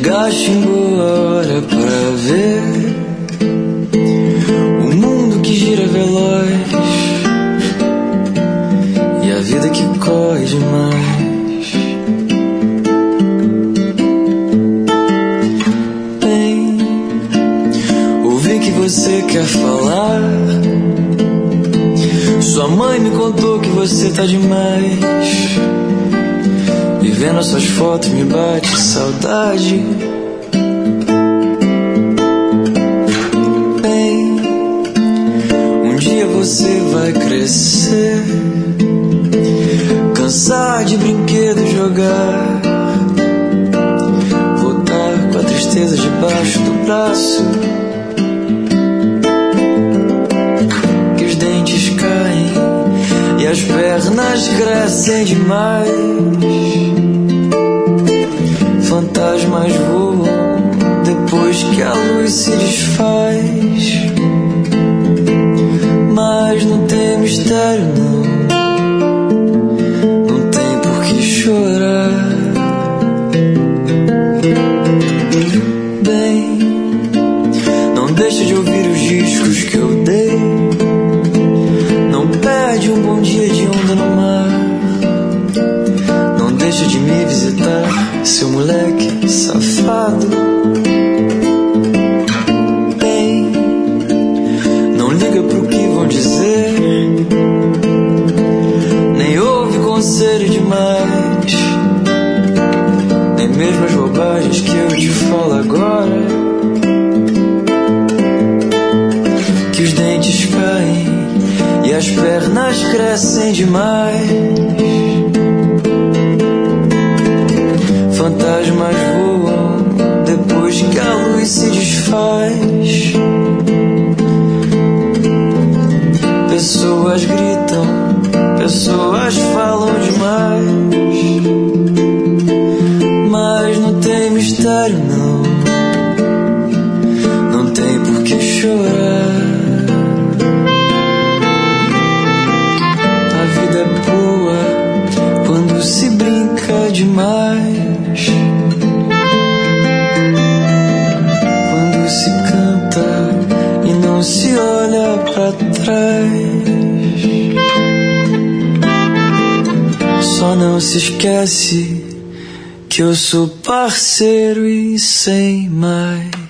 Chegaste em boa hora para ver o mundo que gira veloz e a vida que corre demais. Bem, ouvi que você quer falar. Sua mãe me contou que você tá demais. E vendo as suas fotos me bate saudade. Bem, um dia você vai crescer, cansar de brinquedo jogar, voltar com a tristeza debaixo do braço, que os dentes caem e as pernas crescem demais. Fantasmas voam depois que a luz se desfaz. Mas não tem mistério não, não tem por que chorar. Bem, não deixa de ouvir os discos que eu dei. Não perde um bom dia de onda no mar. Não deixa de me visitar, seu moleque safado. Bem, não liga pro que vão dizer, nem ouve conselho demais, nem mesmo as bobagens que eu te falo agora. Que os dentes caem e as pernas crescem demais. Fantasmas voam depois que a luz se desfaz. Pessoas gritam, pessoas falam demais. Mas não tem mistério não, não tem por que chorar. A vida é boa quando se brinca demais, quando se canta e não se olha pra trás. Só não se esquece que eu sou parceiro e sem mais.